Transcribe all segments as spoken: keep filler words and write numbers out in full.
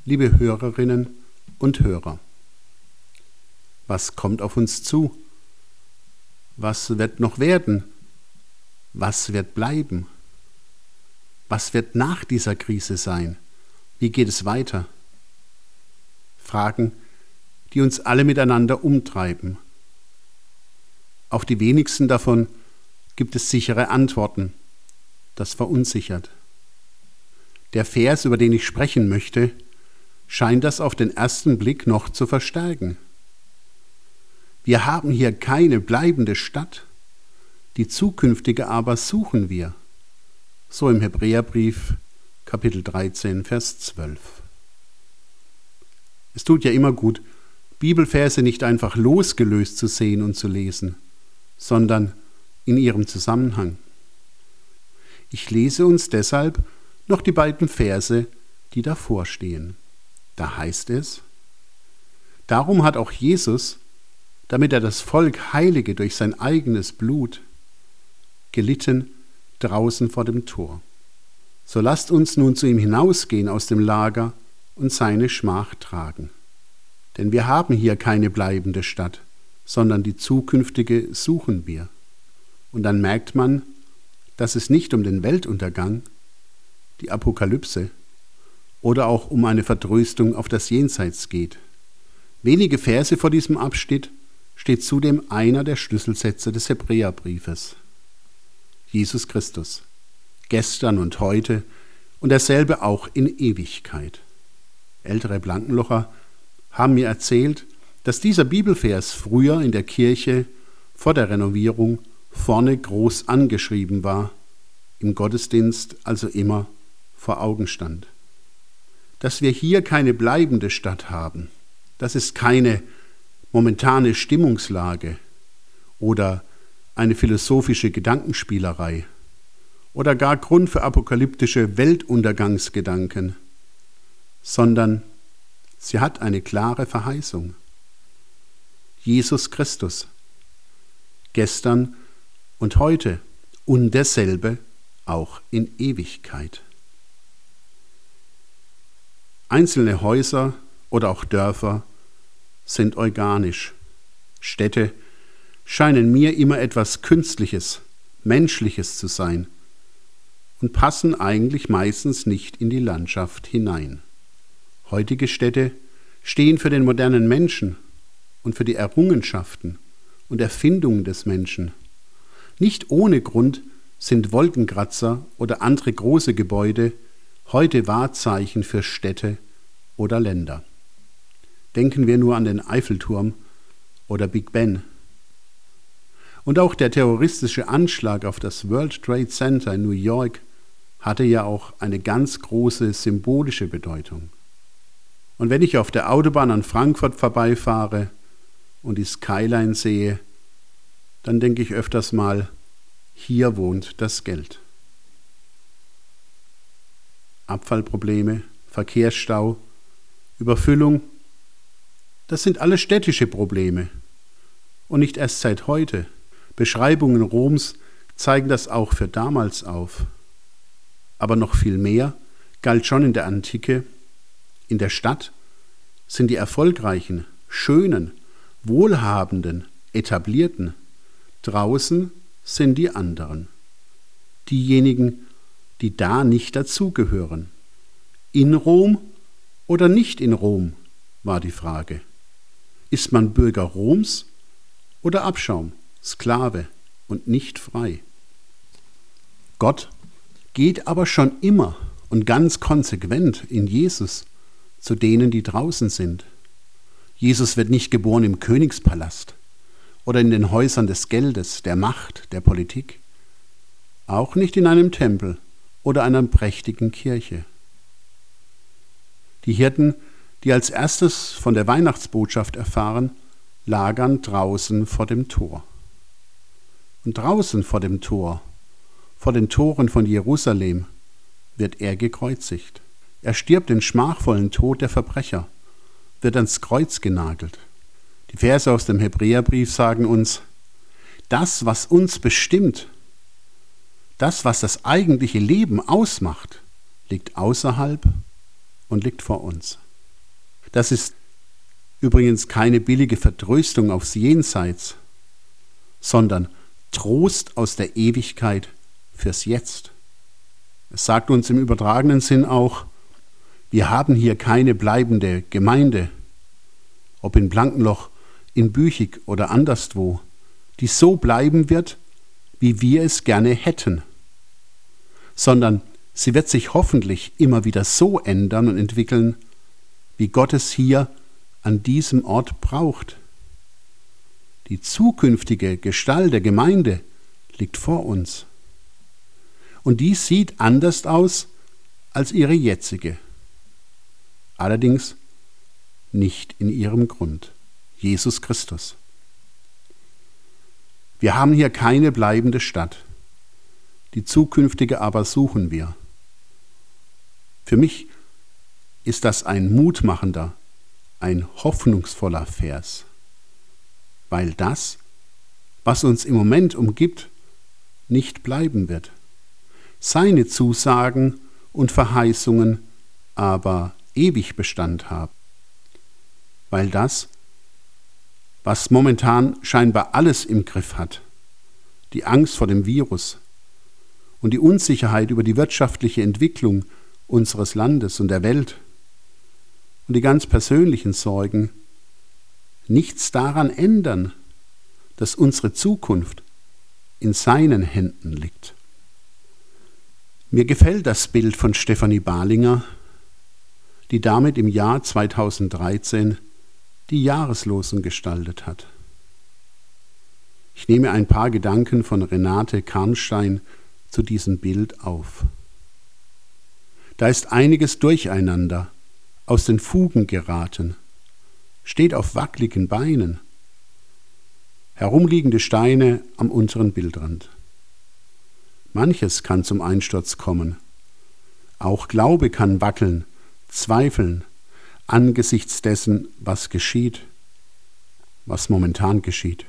liebe Hörerinnen und Hörer. Was kommt auf uns zu? Was wird noch werden? Was wird bleiben? Was wird nach dieser Krise sein? Wie geht es weiter? Fragen, die uns alle miteinander umtreiben. Auf die wenigsten davon gibt es sichere Antworten. Das verunsichert. Der Vers, über den ich sprechen möchte, scheint das auf den ersten Blick noch zu verstärken. Wir haben hier keine bleibende Stadt, die zukünftige aber suchen wir. So im Hebräerbrief, Kapitel dreizehn, Vers zwölf. Es tut ja immer gut, Bibelverse nicht einfach losgelöst zu sehen und zu lesen, sondern in ihrem Zusammenhang. Ich lese uns deshalb noch die beiden Verse, die davor stehen. Da heißt es: Darum hat auch Jesus, damit er das Volk heilige durch sein eigenes Blut, gelitten draußen vor dem Tor. So lasst uns nun zu ihm hinausgehen aus dem Lager und seine Schmach tragen. Denn wir haben hier keine bleibende Stadt, sondern die zukünftige suchen wir. Und dann merkt man, dass es nicht um den Weltuntergang, die Apokalypse oder auch um eine Vertröstung auf das Jenseits geht. Wenige Verse vor diesem Abschnitt steht zudem einer der Schlüsselsätze des Hebräerbriefes. Jesus Christus, gestern und heute und derselbe auch in Ewigkeit. Ältere Blankenlocher haben mir erzählt, dass dieser Bibelvers früher in der Kirche vor der Renovierung vorne groß angeschrieben war, im Gottesdienst also immer vor Augen stand. Dass wir hier keine bleibende Stadt haben, das ist keine momentane Stimmungslage oder eine philosophische Gedankenspielerei oder gar Grund für apokalyptische Weltuntergangsgedanken, sondern sie hat eine klare Verheißung. Jesus Christus, gestern und heute und derselbe auch in Ewigkeit. Einzelne Häuser oder auch Dörfer sind organisch. Städte scheinen mir immer etwas Künstliches, Menschliches zu sein und passen eigentlich meistens nicht in die Landschaft hinein. Heutige Städte stehen für den modernen Menschen und für die Errungenschaften und Erfindungen des Menschen. Nicht ohne Grund sind Wolkenkratzer oder andere große Gebäude heute Wahrzeichen für Städte oder Länder. Denken wir nur an den Eiffelturm oder Big Ben. Und auch der terroristische Anschlag auf das World Trade Center in New York hatte ja auch eine ganz große symbolische Bedeutung. Und wenn ich auf der Autobahn an Frankfurt vorbeifahre und die Skyline sehe, dann denke ich öfters mal, hier wohnt das Geld. Abfallprobleme, Verkehrsstau, Überfüllung, das sind alle städtische Probleme. Und nicht erst seit heute. Beschreibungen Roms zeigen das auch für damals auf. Aber noch viel mehr galt schon in der Antike. In der Stadt sind die erfolgreichen, schönen, wohlhabenden, etablierten. Draußen sind die anderen. Diejenigen, die da nicht dazugehören. In Rom oder nicht in Rom, war die Frage. Ist man Bürger Roms oder Abschaum, Sklave und nicht frei? Gott geht aber schon immer und ganz konsequent in Jesus zu denen, die draußen sind. Jesus wird nicht geboren im Königspalast oder in den Häusern des Geldes, der Macht, der Politik. Auch nicht in einem Tempel oder einer prächtigen Kirche. Die Hirten, die als erstes von der Weihnachtsbotschaft erfahren, lagern draußen vor dem Tor. Und draußen vor dem Tor, vor den Toren von Jerusalem, wird er gekreuzigt. Er stirbt den schmachvollen Tod der Verbrecher, wird ans Kreuz genagelt. Die Verse aus dem Hebräerbrief sagen uns, das, was uns bestimmt, das, was das eigentliche Leben ausmacht, liegt außerhalb und liegt vor uns. Das ist übrigens keine billige Vertröstung aufs Jenseits, sondern Trost aus der Ewigkeit fürs Jetzt. Es sagt uns im übertragenen Sinn auch, wir haben hier keine bleibende Gemeinde, ob in Blankenloch, in Büchig oder anderswo, die so bleiben wird, wie wir es gerne hätten, sondern sie wird sich hoffentlich immer wieder so ändern und entwickeln, wie Gott es hier an diesem Ort braucht. Die zukünftige Gestalt der Gemeinde liegt vor uns. Und die sieht anders aus als ihre jetzige. Allerdings nicht in ihrem Grund. Jesus Christus. Wir haben hier keine bleibende Stadt. Die zukünftige aber suchen wir. Für mich ist das ein mutmachender, ein hoffnungsvoller Vers, weil das, was uns im Moment umgibt, nicht bleiben wird. Seine Zusagen und Verheißungen aber ewig Bestand haben, weil das, was momentan scheinbar alles im Griff hat, die Angst vor dem Virus und die Unsicherheit über die wirtschaftliche Entwicklung unseres Landes und der Welt und die ganz persönlichen Sorgen, nichts daran ändern, dass unsere Zukunft in seinen Händen liegt. Mir gefällt das Bild von Stefanie Balinger, die damit im Jahr zweitausenddreizehn die Jahreslosen gestaltet hat. Ich nehme ein paar Gedanken von Renate Karnstein zu diesem Bild auf. Da ist einiges durcheinander, aus den Fugen geraten, steht auf wackeligen Beinen, herumliegende Steine am unteren Bildrand. Manches kann zum Einsturz kommen. Auch Glaube kann wackeln, zweifeln, angesichts dessen, was geschieht, was momentan geschieht.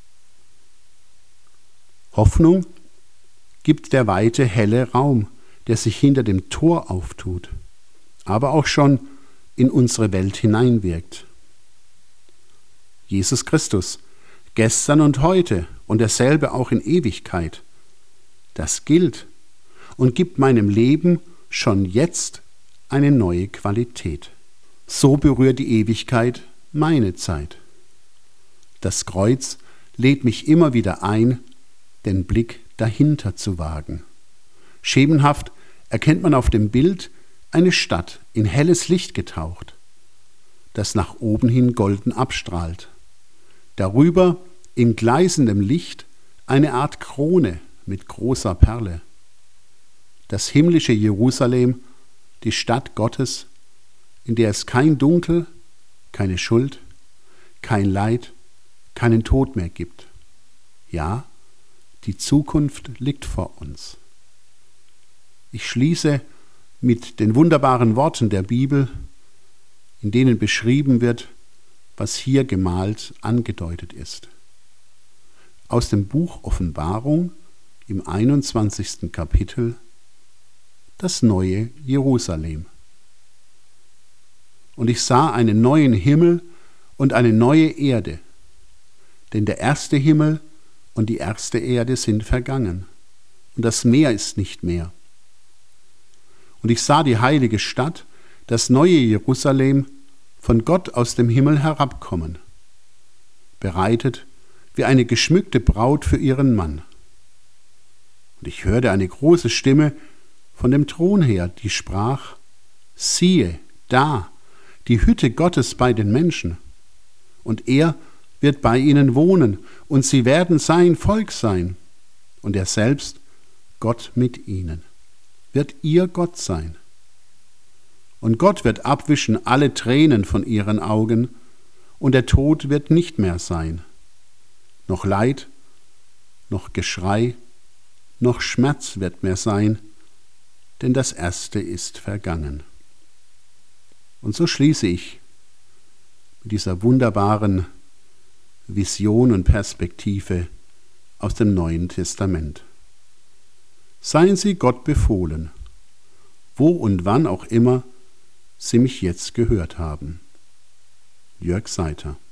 Hoffnung gibt der weite, helle Raum, der sich hinter dem Tor auftut, aber auch schon in unsere Welt hineinwirkt. Jesus Christus, gestern und heute und derselbe auch in Ewigkeit, das gilt und gibt meinem Leben schon jetzt eine neue Qualität. So berührt die Ewigkeit meine Zeit. Das Kreuz lädt mich immer wieder ein, den Blick dahinter zu wagen. Schemenhaft erkennt man auf dem Bild eine Stadt in helles Licht getaucht, das nach oben hin golden abstrahlt. Darüber in gleißendem Licht eine Art Krone mit großer Perle. Das himmlische Jerusalem, die Stadt Gottes, in der es kein Dunkel, keine Schuld, kein Leid, keinen Tod mehr gibt. Ja, die Zukunft liegt vor uns. Ich schließe mit den wunderbaren Worten der Bibel, in denen beschrieben wird, was hier gemalt angedeutet ist. Aus dem Buch Offenbarung im einundzwanzigsten Kapitel, das neue Jerusalem. Und ich sah einen neuen Himmel und eine neue Erde, denn der erste Himmel und die erste Erde sind vergangen, und das Meer ist nicht mehr. Und ich sah die heilige Stadt, das neue Jerusalem, von Gott aus dem Himmel herabkommen, bereitet wie eine geschmückte Braut für ihren Mann. Und ich hörte eine große Stimme von dem Thron her, die sprach: Siehe, da, die Hütte Gottes bei den Menschen, und er wird bei ihnen wohnen, und sie werden sein Volk sein, und er selbst, Gott mit ihnen, wird ihr Gott sein. Und Gott wird abwischen alle Tränen von ihren Augen, und der Tod wird nicht mehr sein, noch Leid, noch Geschrei, noch Schmerz wird mehr sein, denn das Erste ist vergangen. Und so schließe ich mit dieser wunderbaren Vision und Perspektive aus dem Neuen Testament. Seien Sie Gott befohlen, wo und wann auch immer Sie mich jetzt gehört haben. Jörg Seiter.